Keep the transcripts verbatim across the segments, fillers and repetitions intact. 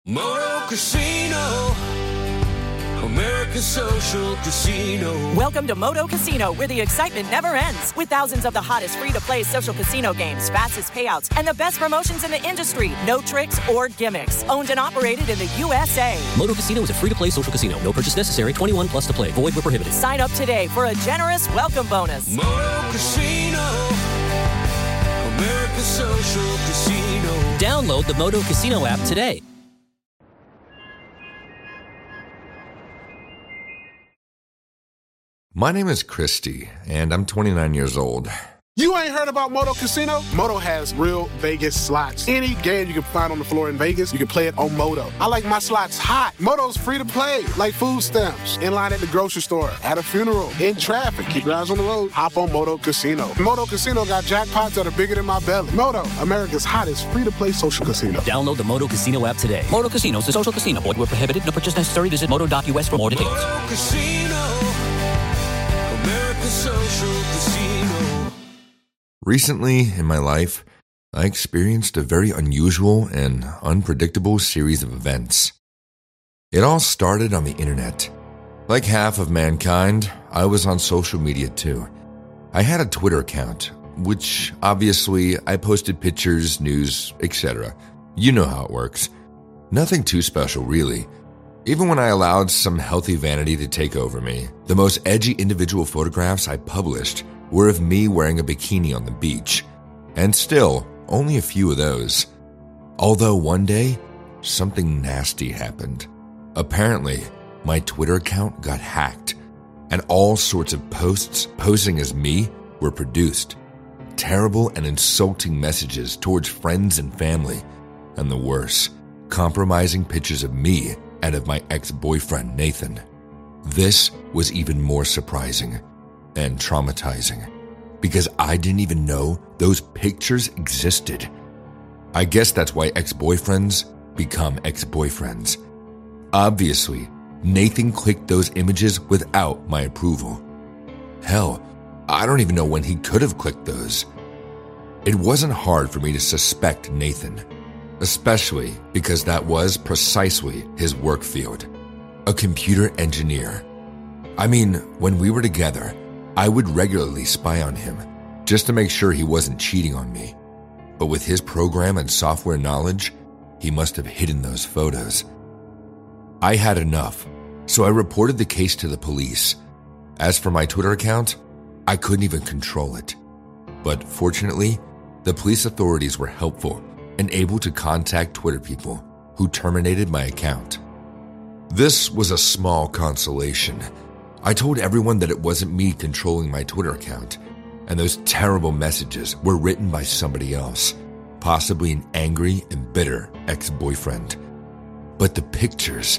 Moto Casino, America's social casino. Welcome to Moto Casino, where the excitement never ends. With thousands of the hottest free-to-play social casino games, fastest payouts, and the best promotions in the industry. No tricks or gimmicks. Owned and operated in the U S A. Moto Casino is a free-to-play social casino. No purchase necessary. twenty-one plus to play. Void where prohibited. Sign up today for a generous welcome bonus. Moto Casino, America's social casino. Download the Moto Casino app today. My name is Christy, and I'm twenty-nine years old. You ain't heard about Moto Casino? Moto has real Vegas slots. Any game you can find on the floor in Vegas, you can play it on Moto. I like my slots hot. Moto's free to play, like food stamps, in line at the grocery store, at a funeral, in traffic. Keep your eyes on the road. Hop on Moto Casino. Moto Casino got jackpots that are bigger than my belly. Moto, America's hottest free-to-play social casino. Download the Moto Casino app today. Moto Casino is a social casino. Void where prohibited. No purchase necessary. Visit moto dot U S for more details. Moto Casino, America's social casino. Recently in my life, I experienced a very unusual and unpredictable series of events. It all started on the internet. Like half of mankind, I was on social media too. I had a Twitter account, which obviously I posted pictures, news, et cetera. You know how it works. Nothing too special, really. Even when I allowed some healthy vanity to take over me, the most edgy individual photographs I published were of me wearing a bikini on the beach, and still, only a few of those. Although one day, something nasty happened. Apparently, my Twitter account got hacked, and all sorts of posts posing as me were produced. Terrible and insulting messages towards friends and family, and the worst, compromising pictures of me and of my ex-boyfriend, Nathan. This was even more surprising and traumatizing, because I didn't even know those pictures existed. I guess that's why ex-boyfriends become ex-boyfriends. Obviously, Nathan clicked those images without my approval. Hell, I don't even know when he could have clicked those. It wasn't hard for me to suspect Nathan, especially because that was precisely his work field, a computer engineer. I mean, when we were together, I would regularly spy on him, just to make sure he wasn't cheating on me. But with his program and software knowledge, he must have hidden those photos. I had enough, so I reported the case to the police. As for my Twitter account, I couldn't even control it. But fortunately, the police authorities were helpful and able to contact Twitter people who terminated my account. This was a small consolation. I told everyone that it wasn't me controlling my Twitter account, and those terrible messages were written by somebody else, possibly an angry and bitter ex-boyfriend. But the pictures,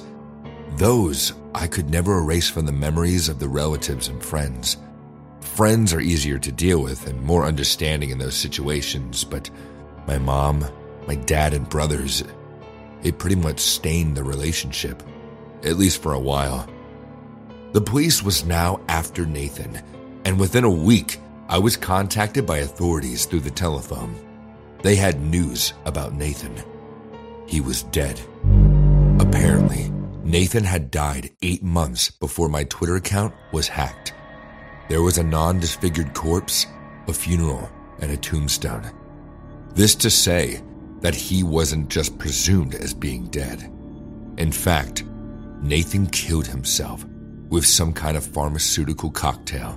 those I could never erase from the memories of the relatives and friends. Friends are easier to deal with and more understanding in those situations, but my mom, my dad, and brothers, it pretty much stained the relationship, at least for a while. The police was now after Nathan, and within a week, I was contacted by authorities through the telephone. They had news about Nathan. He was dead. Apparently, Nathan had died eight months before my Twitter account was hacked. There was a non-disfigured corpse, a funeral, and a tombstone. This to say that he wasn't just presumed as being dead. In fact, Nathan killed himself with some kind of pharmaceutical cocktail.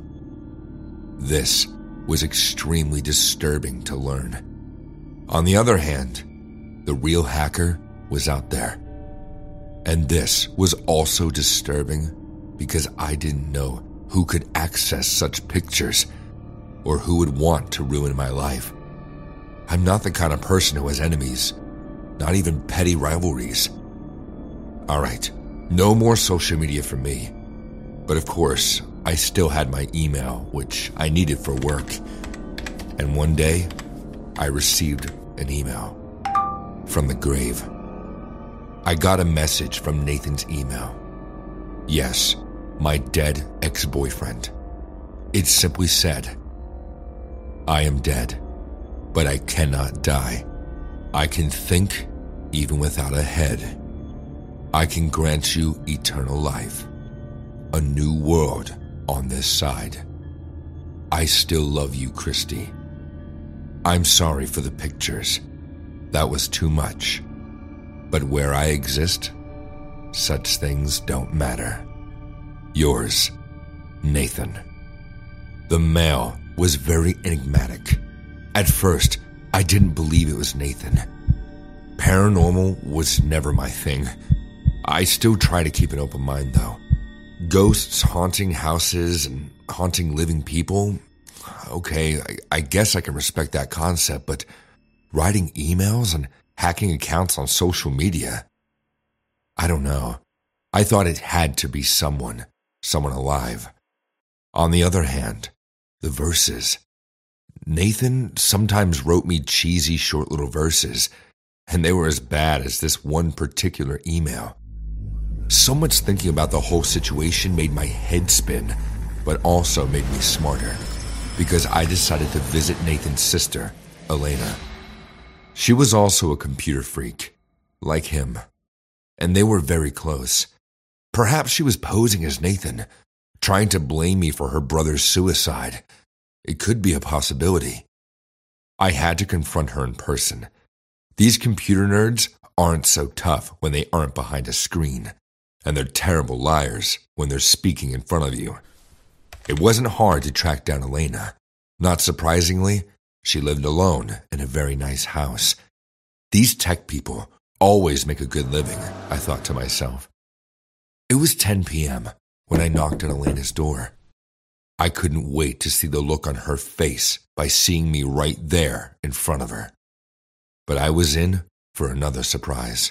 This was extremely disturbing to learn. On the other hand, the real hacker was out there. And this was also disturbing because I didn't know who could access such pictures or who would want to ruin my life. I'm not the kind of person who has enemies, not even petty rivalries. All right, no more social media for me. But of course, I still had my email, which I needed for work. And one day, I received an email from the grave. I got a message from Nathan's email. Yes, my dead ex-boyfriend. It simply said, "I am dead, but I cannot die. I can think even without a head. I can grant you eternal life, a new world on this side. I still love you, Christy. I'm sorry for the pictures. That was too much. But where I exist, such things don't matter. Yours, Nathan. The mail was very enigmatic. At first, I didn't believe it was Nathan. Paranormal was never my thing. I still try to keep an open mind, though. Ghosts haunting houses and haunting living people? Okay, I, I guess I can respect that concept, but writing emails and hacking accounts on social media? I don't know. I thought it had to be someone, someone alive. On the other hand, the verses. Nathan sometimes wrote me cheesy short little verses, and they were as bad as this one particular email. So much thinking about the whole situation made my head spin, but also made me smarter, because I decided to visit Nathan's sister, Elena. She was also a computer freak, like him, and they were very close. Perhaps she was posing as Nathan, trying to blame me for her brother's suicide. It could be a possibility. I had to confront her in person. These computer nerds aren't so tough when they aren't behind a screen, and they're terrible liars when they're speaking in front of you. It wasn't hard to track down Elena. Not surprisingly, she lived alone in a very nice house. These tech people always make a good living, I thought to myself. It was ten p.m. when I knocked on Elena's door. I couldn't wait to see the look on her face by seeing me right there in front of her. But I was in for another surprise.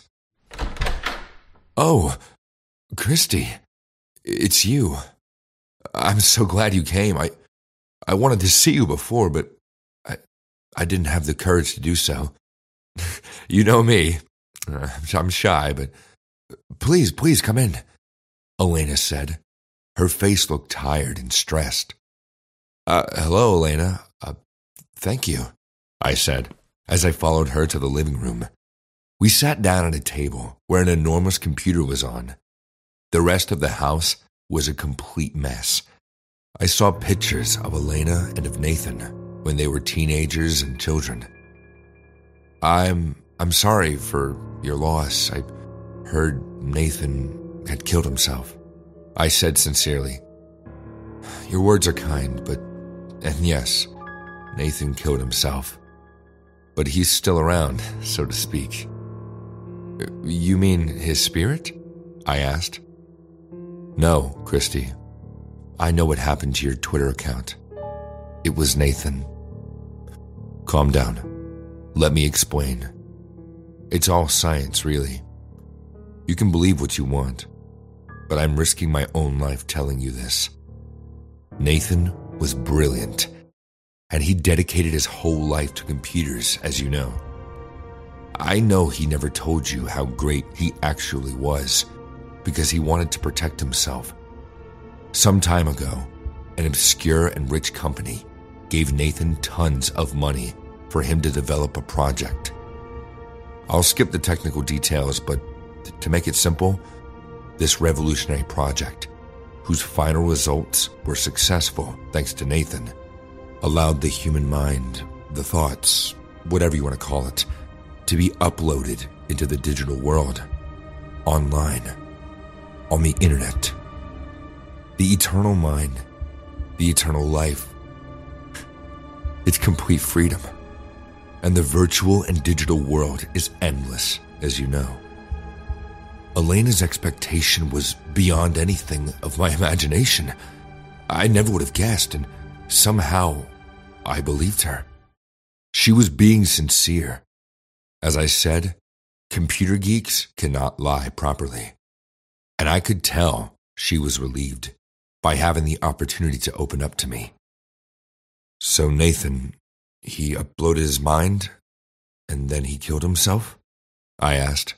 Oh, Christy, it's you. I'm so glad you came. I I wanted to see you before, but I, I didn't have the courage to do so. You know me. Uh, I'm shy, but please, please come in, Elena said. Her face looked tired and stressed. Uh, hello, Elena. Uh, thank you, I said, as I followed her to the living room. We sat down at a table where an enormous computer was on. The rest of the house was a complete mess. I saw pictures of Elena and of Nathan when they were teenagers and children. I'm I'm sorry for your loss. I heard Nathan had killed himself, I said sincerely. Your words are kind, but, and yes, Nathan killed himself. But he's still around, so to speak. You mean his spirit? I asked. No, Christy. I know what happened to your Twitter account. It was Nathan. Calm down. Let me explain. It's all science, really. You can believe what you want, but I'm risking my own life telling you this. Nathan was brilliant, and he dedicated his whole life to computers, as you know. I know he never told you how great he actually was, because he wanted to protect himself. Some time ago, an obscure and rich company gave Nathan tons of money for him to develop a project. I'll skip the technical details, but to make it simple, this revolutionary project, whose final results were successful thanks to Nathan, allowed the human mind, the thoughts, whatever you want to call it, to be uploaded into the digital world, online, on the internet. The eternal mind, the eternal life. It's complete freedom. And the virtual and digital world is endless, as you know. Elena's expectation was beyond anything of my imagination. I never would have guessed, and somehow I believed her. She was being sincere. As I said, computer geeks cannot lie properly. And I could tell she was relieved by having the opportunity to open up to me. So Nathan, he uploaded his mind, and then he killed himself? I asked.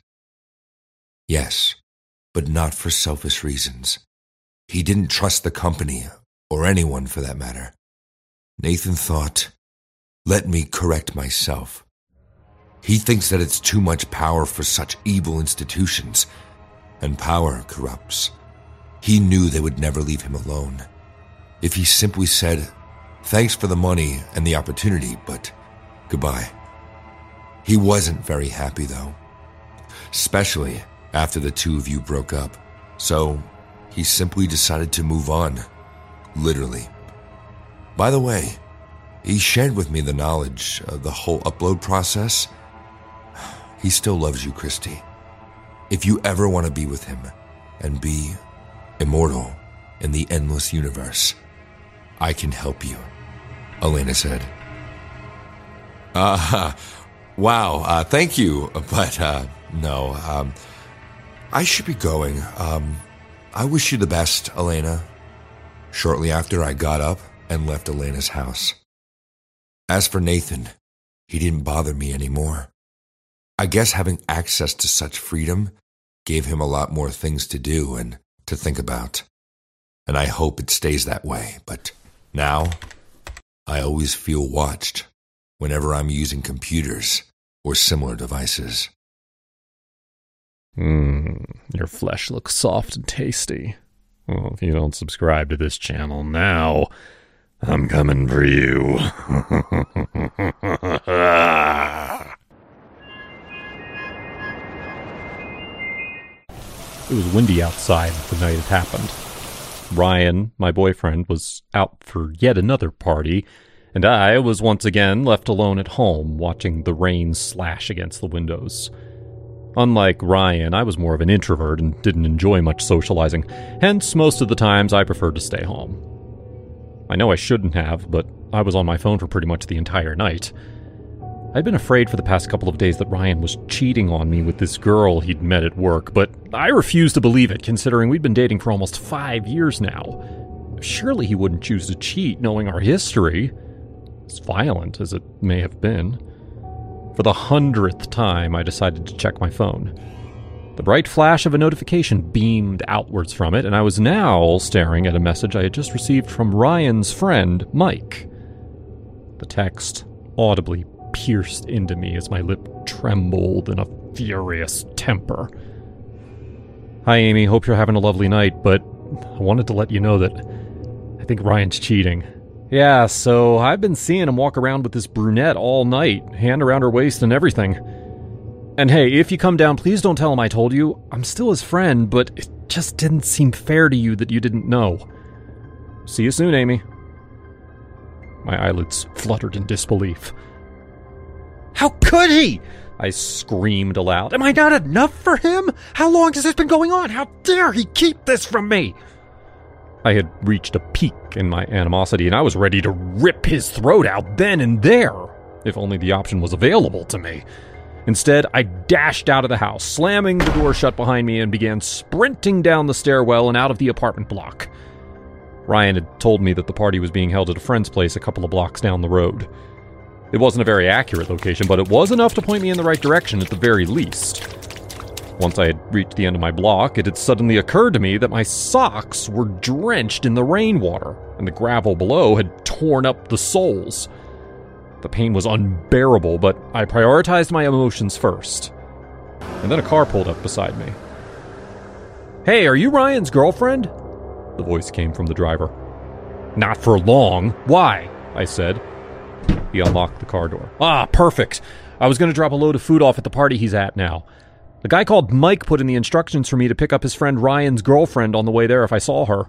Yes, but not for selfish reasons. He didn't trust the company, or anyone for that matter. Nathan thought, let me correct myself. He thinks that it's too much power for such evil institutions. and power corrupts. He knew they would never leave him alone. If he simply said, "Thanks for the money and the opportunity, but goodbye." He wasn't very happy, though, especially after the two of you broke up. So he simply decided to move on, literally. By the way, he shared with me the knowledge of the whole upload process. He still loves you, Christy. If you ever want to be with him and be immortal in the endless universe, I can help you, Elena said. Uh, wow, uh, thank you, but uh, no, um, I should be going. Um, I wish you the best, Elena. Shortly after, I got up and left Elena's house. As for Nathan, he didn't bother me anymore. I guess having access to such freedom gave him a lot more things to do and to think about. And I hope it stays that way, but now I always feel watched whenever I'm using computers or similar devices. Mmm, your flesh looks soft and tasty. Well, if you don't subscribe to this channel now, I'm coming for you. It was windy outside the night it happened. Ryan, my boyfriend, was out for yet another party, and I was once again left alone at home watching the rain slash against the windows. Unlike Ryan, I was more of an introvert and didn't enjoy much socializing, hence most of the times I preferred to stay home. I know I shouldn't have, but I was on my phone for pretty much the entire night. I'd been afraid for the past couple of days that Ryan was cheating on me with this girl he'd met at work, but I refused to believe it, considering we'd been dating for almost five years now. Surely he wouldn't choose to cheat, knowing our history, as violent as it may have been. For the hundredth time, I decided to check my phone. The bright flash of a notification beamed outwards from it, and I was now staring at a message I had just received from Ryan's friend, Mike. The text audibly pierced into me as my lip trembled in a furious temper. "Hi, Amy. Hope you're having a lovely night, but I wanted to let you know that I think Ryan's cheating. Yeah, so I've been seeing him walk around with this brunette all night, hand around her waist and everything. And hey, if you come down, please don't tell him I told you. I'm still his friend, but it just didn't seem fair to you that you didn't know. See you soon, Amy." My eyelids fluttered in disbelief. "How could he?" I screamed aloud. "Am I not enough for him? How long has this been going on? How dare he keep this from me?" I had reached a peak in my animosity, and I was ready to rip his throat out then and there, if only the option was available to me. Instead, I dashed out of the house, slamming the door shut behind me, and began sprinting down the stairwell and out of the apartment block. Ryan had told me that the party was being held at a friend's place a couple of blocks down the road. It wasn't a very accurate location, but it was enough to point me in the right direction at the very least. Once I had reached the end of my block, it had suddenly occurred to me that my socks were drenched in the rainwater, and the gravel below had torn up the soles. The pain was unbearable, but I prioritized my emotions first. And then a car pulled up beside me. "Hey, are you Ryan's girlfriend?" The voice came from the driver. "Not for long. Why?" I said. He unlocked the car door. "Ah, perfect. I was going to drop a load of food off at the party he's at now. The guy called Mike put in the instructions for me to pick up his friend Ryan's girlfriend on the way there if I saw her."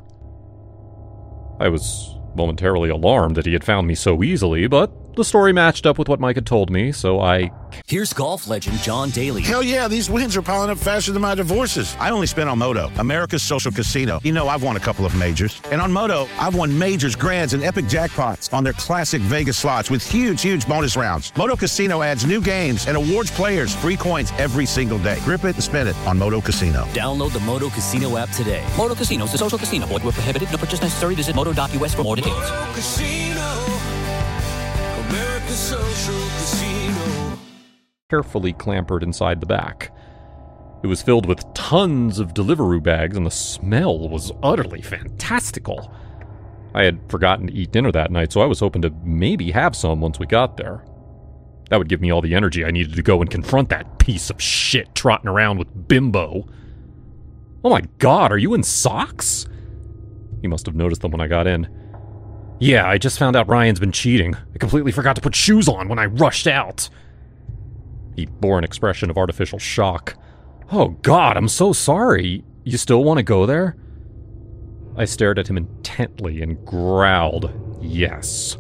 I was momentarily alarmed that he had found me so easily, but the story matched up with what Mike had told me, so I... Here's golf legend John Daly. Hell yeah, these wins are piling up faster than my divorces. I only spent on Moto, America's social casino. You know, I've won a couple of majors. And on Moto, I've won majors, grands, and epic jackpots on their classic Vegas slots with huge, huge bonus rounds. Moto Casino adds new games and awards players free coins every single day. Grip it and spin it on Moto Casino. Download the Moto Casino app today. Moto Casino is a social casino. Void where prohibited. No purchase necessary. Visit moto dot U S for more details. Moto Casino, America's social casino. Carefully clambered inside the back. It was filled with tons of Deliveroo bags, and the smell was utterly fantastical. I had forgotten to eat dinner that night, so I was hoping to maybe have some once we got there. That would give me all the energy I needed to go and confront that piece of shit trotting around with Bimbo. Oh my god, are you in socks? He must have noticed them when I got in. Yeah, I just found out Ryan's been cheating. I completely forgot to put shoes on when I rushed out. He bore an expression of artificial shock. Oh god, I'm so sorry. You still want to go there? I stared at him intently and growled, yes.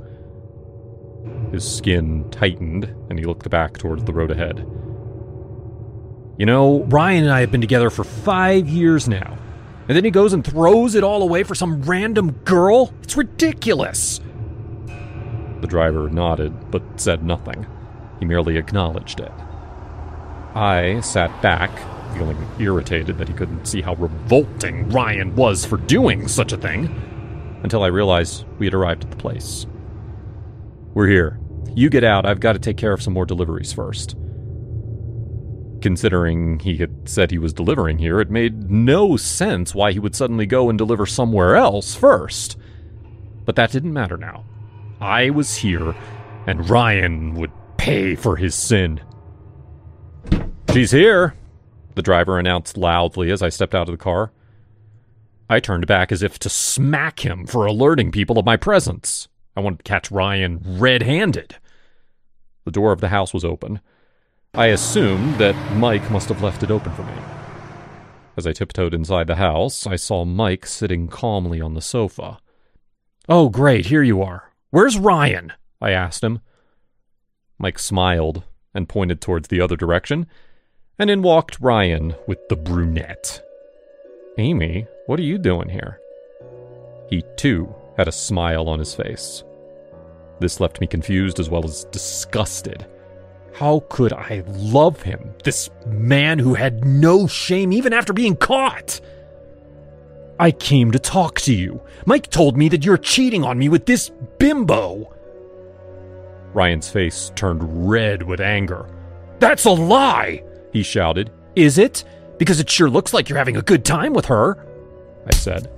His skin tightened, and he looked back towards the road ahead. You know, Ryan and I have been together for five years now. And then he goes and throws it all away for some random girl? It's ridiculous! The driver nodded, but said nothing. He merely acknowledged it. I sat back, feeling irritated that he couldn't see how revolting Ryan was for doing such a thing, until I realized we had arrived at the place. We're here. You get out. I've got to take care of some more deliveries first. Considering he had said he was delivering here, it made no sense why he would suddenly go and deliver somewhere else first. But that didn't matter now. I was here, and Ryan would pay for his sin. She's here, the driver announced loudly as I stepped out of the car. I turned back as if to smack him for alerting people of my presence. I wanted to catch Ryan red-handed. The door of the house was open. I assumed that Mike must have left it open for me. As I tiptoed inside the house, I saw Mike sitting calmly on the sofa. Oh, great, here you are. Where's Ryan? I asked him. Mike smiled and pointed towards the other direction, and in walked Ryan with the brunette. Amy, what are you doing here? He, too, had a smile on his face. This left me confused as well as disgusted. How could I love him, this man who had no shame even after being caught? I came to talk to you. Mike told me that you're cheating on me with this bimbo. Ryan's face turned red with anger. That's a lie, he shouted. Is it? Because it sure looks like you're having a good time with her, I said.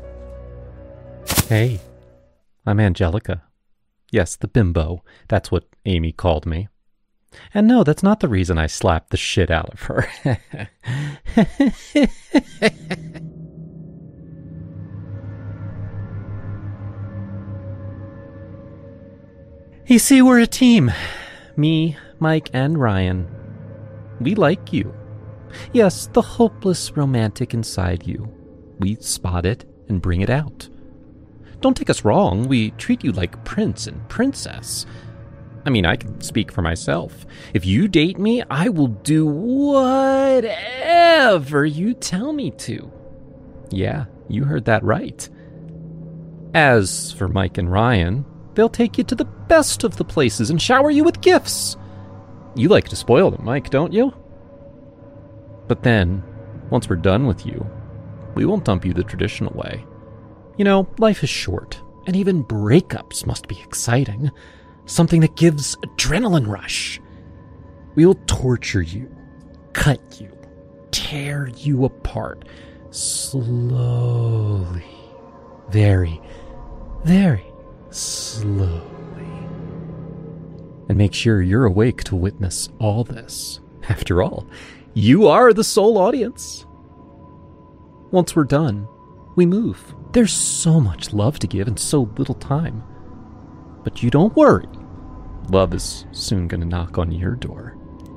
Hey, I'm Angelica. Yes, the bimbo. That's what Amy called me. And no, that's not the reason I slapped the shit out of her. You see, we're a team. Me, Mike, and Ryan. We like you. Yes, the hopeless romantic inside you. We spot it and bring it out. Don't take us wrong, we treat you like prince and princess. I mean, I can speak for myself. If you date me, I will do whatever you tell me to. Yeah, you heard that right. As for Mike and Ryan, they'll take you to the best of the places and shower you with gifts. You like to spoil them, Mike, don't you? But then, once we're done with you, we won't dump you the traditional way. You know, life is short, and even breakups must be exciting. Something that gives adrenaline rush. We will torture you, cut you, tear you apart, slowly, very, very slowly. And make sure you're awake to witness all this. After all, you are the sole audience. Once we're done, we move. There's so much love to give and so little time. But you don't worry. Love is soon going to knock on your door.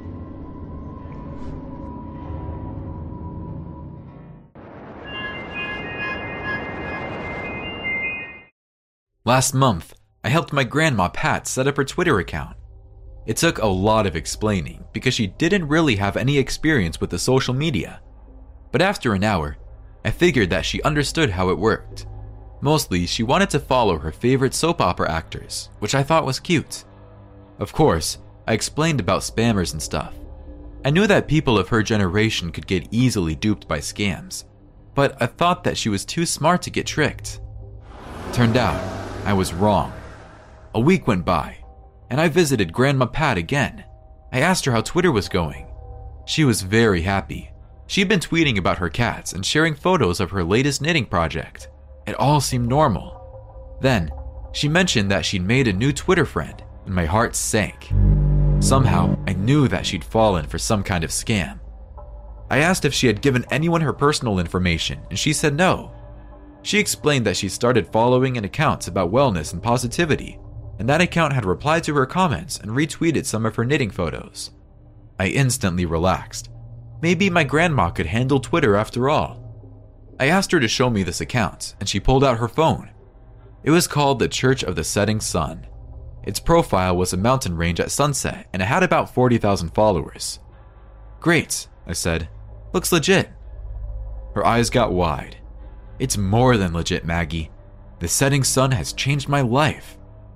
Last month, I helped my grandma Pat set up her Twitter account. It took a lot of explaining because she didn't really have any experience with the social media. But after an hour, I figured that she understood how it worked. Mostly, she wanted to follow her favorite soap opera actors, which I thought was cute. Of course, I explained about spammers and stuff. I knew that people of her generation could get easily duped by scams, but I thought that she was too smart to get tricked. Turned out, I was wrong. A week went by, and I visited Grandma Pat again. I asked her how Twitter was going. She was very happy. She'd been tweeting about her cats and sharing photos of her latest knitting project. It all seemed normal. Then, she mentioned that she'd made a new Twitter friend, and my heart sank. Somehow, I knew that she'd fallen for some kind of scam. I asked if she had given anyone her personal information, and she said no. She explained that she started following an account about wellness and positivity, and that account had replied to her comments and retweeted some of her knitting photos. I instantly relaxed. Maybe my grandma could handle Twitter after all. I asked her to show me this account, and she pulled out her phone. It was called the Church of the Setting Sun. Its profile was a mountain range at sunset, and it had about forty thousand followers. Great, I said. Looks legit. Her eyes got wide. It's more than legit, Maggie. The setting sun has changed my life.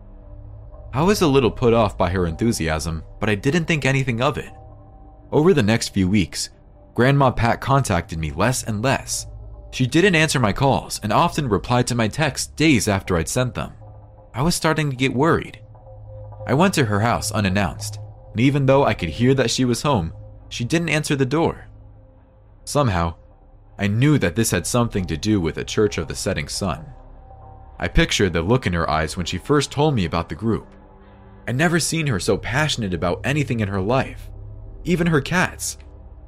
I was a little put off by her enthusiasm, but I didn't think anything of it. Over the next few weeks, Grandma Pat contacted me less and less. She didn't answer my calls and often replied to my texts days after I'd sent them. I was starting to get worried. I went to her house unannounced, and even though I could hear that she was home, she didn't answer the door. Somehow, I knew that this had something to do with the Church of the Setting Sun. I pictured the look in her eyes when she first told me about the group. I'd never seen her so passionate about anything in her life, even her cats.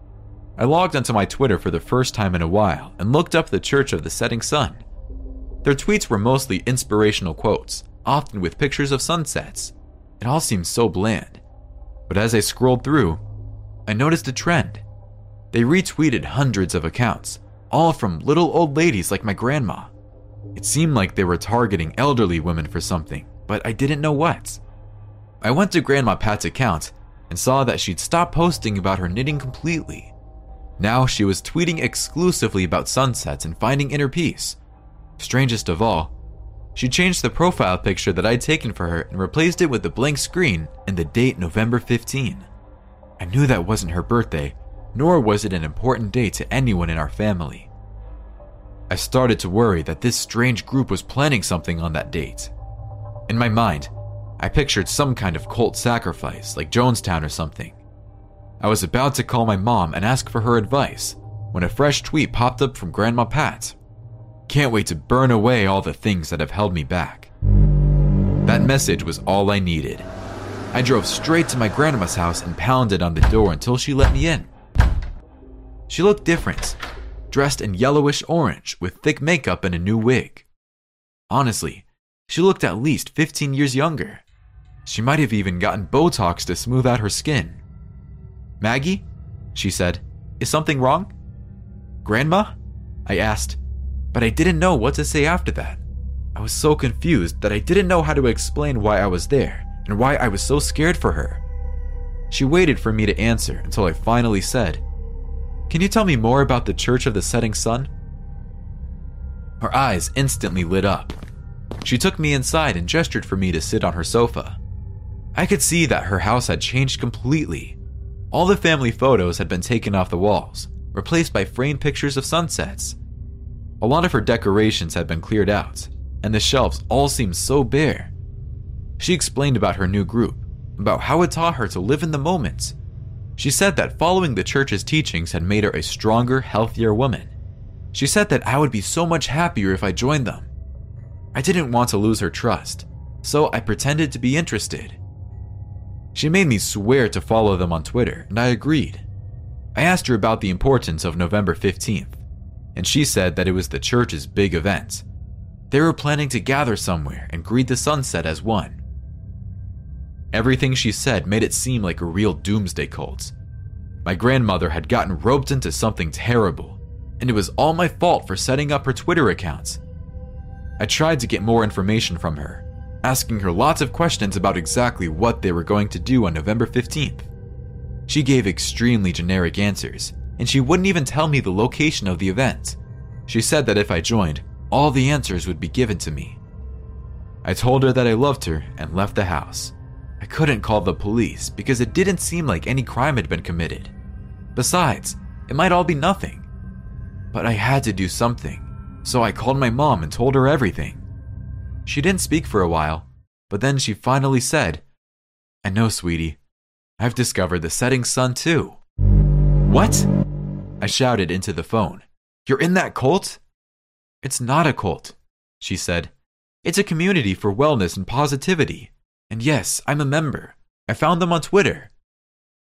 I logged onto my Twitter for the first time in a while and looked up the Church of the Setting Sun. Their tweets were mostly inspirational quotes, often with pictures of sunsets. It all seemed so bland. But as I scrolled through, I noticed a trend. They retweeted hundreds of accounts, all from little old ladies like my grandma. It seemed like they were targeting elderly women for something, but I didn't know what. I went to Grandma Pat's account and saw that she'd stopped posting about her knitting completely. Now she was tweeting exclusively about sunsets and finding inner peace. Strangest of all, she changed the profile picture that I'd taken for her and replaced it with a blank screen and the date November fifteenth. I knew that wasn't her birthday, nor was it an important date to anyone in our family. I started to worry that this strange group was planning something on that date. In my mind, I pictured some kind of cult sacrifice, like Jonestown or something. I was about to call my mom and ask for her advice when a fresh tweet popped up from Grandma Pat. Can't wait to burn away all the things that have held me back. That message was all I needed. I drove straight to my grandma's house and pounded on the door until she let me in. She looked different, dressed in yellowish orange with thick makeup and a new wig. Honestly, she looked at least fifteen years younger. She might have even gotten Botox to smooth out her skin. Maggie, she said, is something wrong? Grandma? I asked, but I didn't know what to say after that. I was so confused that I didn't know how to explain why I was there and why I was so scared for her. She waited for me to answer until I finally said, "Can you tell me more about the Church of the Setting Sun?" Her eyes instantly lit up. She took me inside and gestured for me to sit on her sofa. I could see that her house had changed completely. All the family photos had been taken off the walls, replaced by framed pictures of sunsets. A lot of her decorations had been cleared out, and the shelves all seemed so bare. She explained about her new group, about how it taught her to live in the moment. She said that following the church's teachings had made her a stronger, healthier woman. She said that I would be so much happier if I joined them. I didn't want to lose her trust, so I pretended to be interested. She made me swear to follow them on Twitter, and I agreed. I asked her about the importance of November fifteenth, and she said that it was the church's big event. They were planning to gather somewhere and greet the sunset as one. Everything she said made it seem like a real doomsday cult. My grandmother had gotten roped into something terrible, and it was all my fault for setting up her Twitter accounts. I tried to get more information from her, asking her lots of questions about exactly what they were going to do on November fifteenth. She gave extremely generic answers, and she wouldn't even tell me the location of the event. She said that if I joined, all the answers would be given to me. I told her that I loved her and left the house. I couldn't call the police because it didn't seem like any crime had been committed. Besides, it might all be nothing. But I had to do something, so I called my mom and told her everything. She didn't speak for a while, but then she finally said, "I know, sweetie. I've discovered the setting sun too." "What?" I shouted into the phone. "You're in that cult?" "It's not a cult," she said. "It's a community for wellness and positivity. And yes, I'm a member. I found them on Twitter."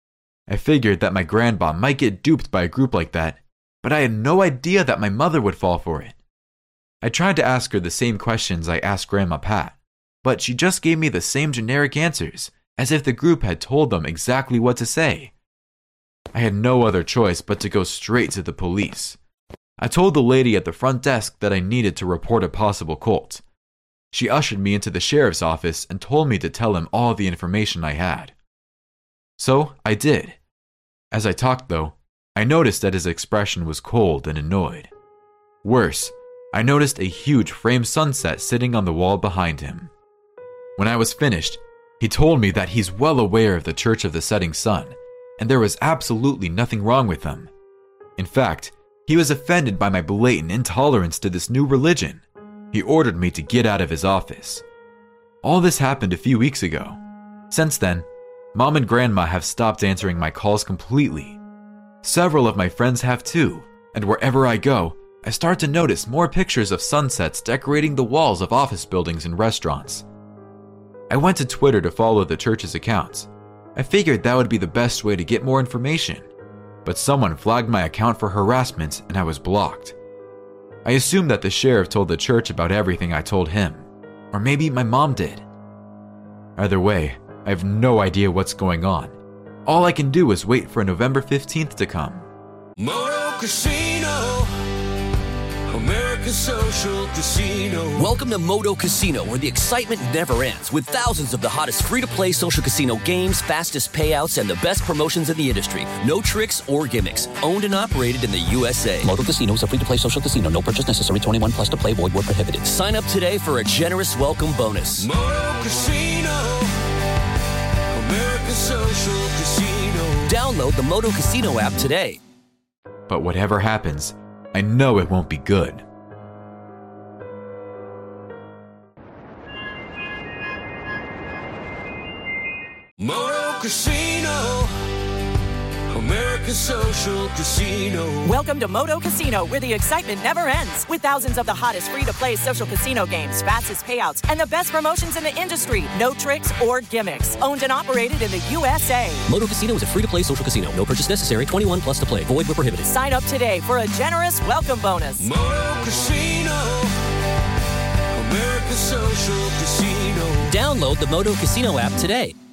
I figured that my grandma might get duped by a group like that, but I had no idea that my mother would fall for it. I tried to ask her the same questions I asked Grandma Pat, but she just gave me the same generic answers, as if the group had told them exactly what to say. I had no other choice but to go straight to the police. I told the lady at the front desk that I needed to report a possible cult. She ushered me into the sheriff's office and told me to tell him all the information I had. So I did. As I talked, though, I noticed that his expression was cold and annoyed. Worse, I noticed a huge framed sunset sitting on the wall behind him. When I was finished, he told me that he's well aware of the Church of the Setting Sun, and there was absolutely nothing wrong with them. In fact, he was offended by my blatant intolerance to this new religion. He ordered me to get out of his office. All this happened a few weeks ago. Since then, Mom and Grandma have stopped answering my calls completely. Several of my friends have too, and wherever I go, I start to notice more pictures of sunsets decorating the walls of office buildings and restaurants. I went to Twitter to follow the church's accounts. I figured that would be the best way to get more information, but someone flagged my account for harassment and I was blocked. I assumed that the sheriff told the church about everything I told him, or maybe my mom did. Either way, I have no idea what's going on. All I can do is wait for November fifteenth to come. Moto Casino, America's social casino. Welcome to Moto Casino, where the excitement never ends, with thousands of the hottest free-to-play social casino games, fastest payouts, and the best promotions in the industry. No tricks or gimmicks. Owned and operated in the U S A. Moto Casino is a free-to-play social casino. No purchase necessary. twenty-one plus to play. Void where prohibited. Sign up today for a generous welcome bonus. Moto Casino, America's social casino. Download the Moto Casino app today. But whatever happens, I know it won't be good. Moto Casino, America's social casino. Welcome to Moto Casino, where the excitement never ends. With thousands of the hottest free-to-play social casino games, fastest payouts, and the best promotions in the industry. No tricks or gimmicks. Owned and operated in the U S A. Moto Casino is a free-to-play social casino. No purchase necessary. twenty-one plus to play. Void where prohibited. Sign up today for a generous welcome bonus. Moto Casino, America's social casino. Download the Moto Casino app today.